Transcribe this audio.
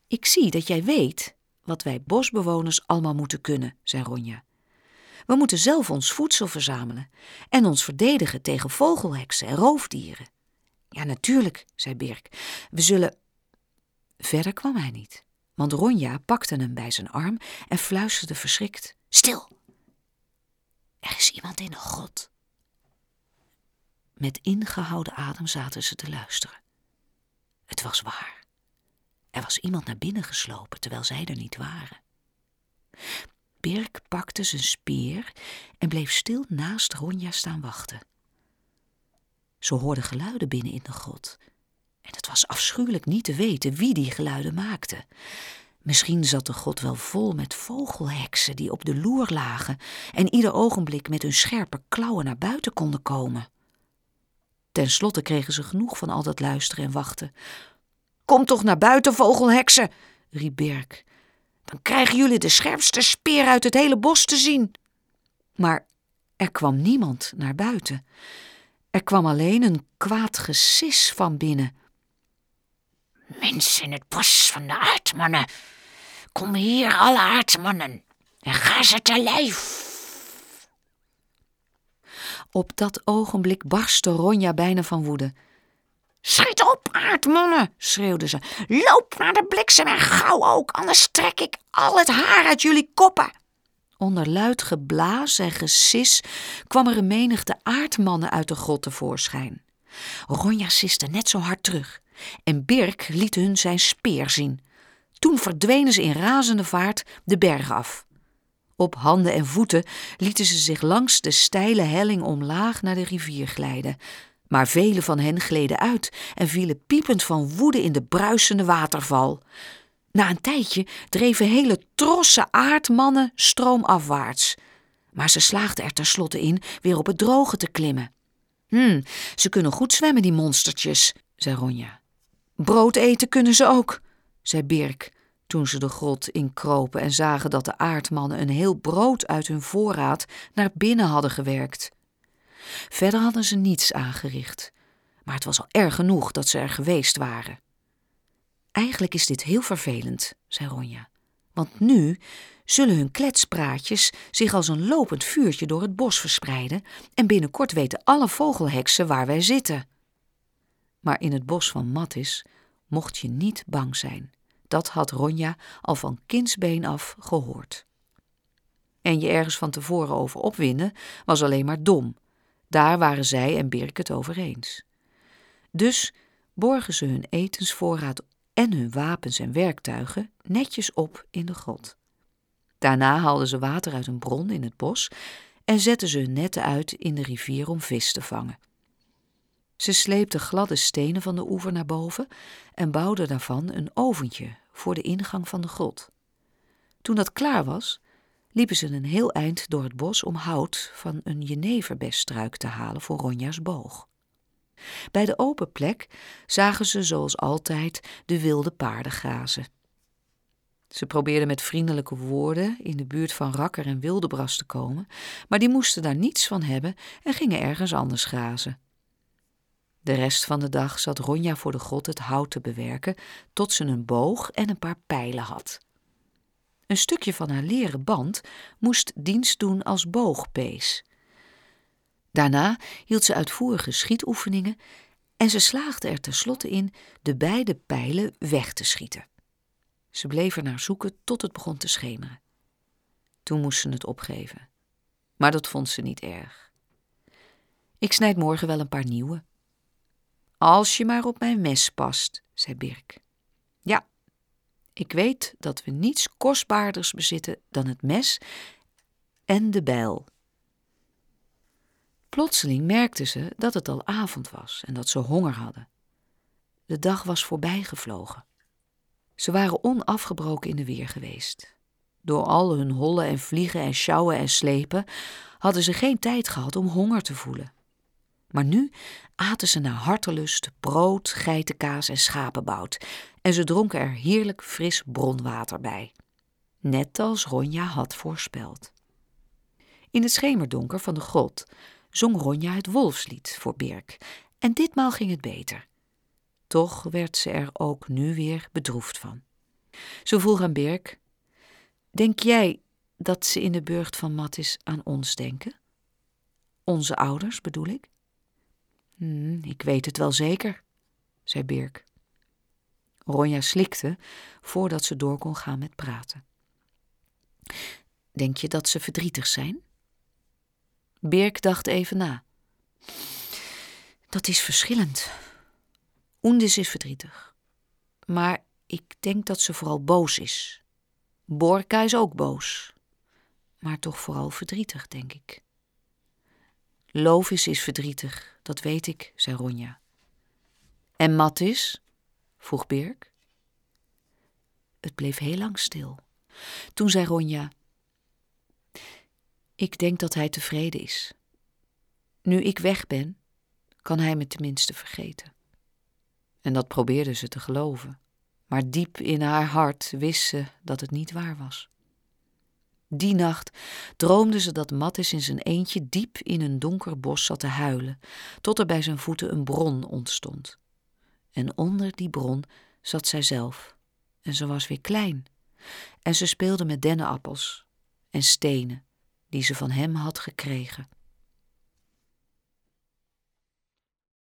Ik zie dat jij weet wat wij bosbewoners allemaal moeten kunnen, zei Ronja. We moeten zelf ons voedsel verzamelen en ons verdedigen tegen vogelheksen en roofdieren. Ja, natuurlijk, zei Birk. We zullen... Verder kwam hij niet, want Ronja pakte hem bij zijn arm en fluisterde verschrikt. Stil! Er is iemand in de grot. Met ingehouden adem zaten ze te luisteren. Het was waar. Er was iemand naar binnen geslopen, terwijl zij er niet waren. Birk pakte zijn speer en bleef stil naast Ronja staan wachten. Ze hoorden geluiden binnen in de grot. En het was afschuwelijk niet te weten wie die geluiden maakte. Misschien zat de grot wel vol met vogelheksen die op de loer lagen en ieder ogenblik met hun scherpe klauwen naar buiten konden komen. Ten slotte kregen ze genoeg van al dat luisteren en wachten. Kom toch naar buiten, vogelheksen, riep Birk. Dan krijgen jullie de scherpste speer uit het hele bos te zien. Maar er kwam niemand naar buiten. Er kwam alleen een kwaad gesis van binnen. Mensen in het bos van de aardmannen. Kom hier, alle aardmannen, en ga ze te lijf. Op dat ogenblik barstte Ronja bijna van woede. Schiet op, aardmannen, schreeuwde ze. Loop naar de bliksem en gauw ook, anders trek ik al het haar uit jullie koppen. Onder luid geblaas en gesis kwam er een menigte aardmannen uit de grot tevoorschijn. Ronja siste net zo hard terug en Birk liet hun zijn speer zien. Toen verdwenen ze in razende vaart de berg af. Op handen en voeten lieten ze zich langs de steile helling omlaag naar de rivier glijden. Maar vele van hen gleden uit en vielen piepend van woede in de bruisende waterval. Na een tijdje dreven hele trossen aardmannen stroomafwaarts. Maar ze slaagden er tenslotte in weer op het droge te klimmen. Ze kunnen goed zwemmen, die monstertjes, zei Ronja. Brood eten kunnen ze ook, zei Birk, toen ze de grot inkropen en zagen dat de aardmannen een heel brood uit hun voorraad naar binnen hadden gewerkt. Verder hadden ze niets aangericht, maar het was al erg genoeg dat ze er geweest waren. Eigenlijk is dit heel vervelend, zei Ronja, want nu zullen hun kletspraatjes zich als een lopend vuurtje door het bos verspreiden en binnenkort weten alle vogelheksen waar wij zitten. Maar in het bos van Mattis mocht je niet bang zijn. Dat had Ronja al van kindsbeen af gehoord. En je ergens van tevoren over opwinden was alleen maar dom. Daar waren zij en Birk het over eens. Dus borgen ze hun etensvoorraad en hun wapens en werktuigen netjes op in de grot. Daarna haalden ze water uit een bron in het bos en zetten ze hun netten uit in de rivier om vis te vangen. Ze sleepten gladde stenen van de oever naar boven en bouwden daarvan een oventje voor de ingang van de grot. Toen dat klaar was, liepen ze een heel eind door het bos om hout van een jeneverbesstruik te halen voor Ronja's boog. Bij de open plek zagen ze zoals altijd de wilde paarden grazen. Ze probeerden met vriendelijke woorden in de buurt van Rakker en Wildebras te komen, maar die moesten daar niets van hebben en gingen ergens anders grazen. De rest van de dag zat Ronja voor de grot het hout te bewerken tot ze een boog en een paar pijlen had. Een stukje van haar leren band moest dienst doen als boogpees. Daarna hield ze uitvoerige schietoefeningen en ze slaagde er tenslotte in de beide pijlen weg te schieten. Ze bleef er naar zoeken tot het begon te schemeren. Toen moest ze het opgeven. Maar dat vond ze niet erg. Ik snijd morgen wel een paar nieuwe. Als je maar op mijn mes past, zei Birk. Ja, ik weet dat we niets kostbaarders bezitten dan het mes en de bijl. Plotseling merkten ze dat het al avond was en dat ze honger hadden. De dag was voorbij gevlogen. Ze waren onafgebroken in de weer geweest. Door al hun hollen en vliegen en sjouwen en slepen hadden ze geen tijd gehad om honger te voelen. Maar nu aten ze naar hartelust brood, geitenkaas en schapenbout en ze dronken er heerlijk fris bronwater bij. Net als Ronja had voorspeld. In het schemerdonker van de grot zong Ronja het wolfslied voor Birk en ditmaal ging het beter. Toch werd ze er ook nu weer bedroefd van. Ze vroeg aan Birk: denk jij dat ze in de burcht van Mattis aan ons denken? Onze ouders, bedoel ik? Ik weet het wel zeker, zei Birk. Ronja slikte voordat ze door kon gaan met praten. Denk je dat ze verdrietig zijn? Birk dacht even na. Dat is verschillend. Oendis is verdrietig. Maar ik denk dat ze vooral boos is. Borka is ook boos. Maar toch vooral verdrietig, denk ik. Lovis is verdrietig, dat weet ik, zei Ronja. En Mattis? Vroeg Birk. Het bleef heel lang stil. Toen zei Ronja: ik denk dat hij tevreden is. Nu ik weg ben, kan hij me tenminste vergeten. En dat probeerde ze te geloven. Maar diep in haar hart wist ze dat het niet waar was. Die nacht droomde ze dat Mattis in zijn eentje diep in een donker bos zat te huilen, tot er bij zijn voeten een bron ontstond. En onder die bron zat zij zelf. En ze was weer klein. En ze speelde met dennenappels en stenen die ze van hem had gekregen.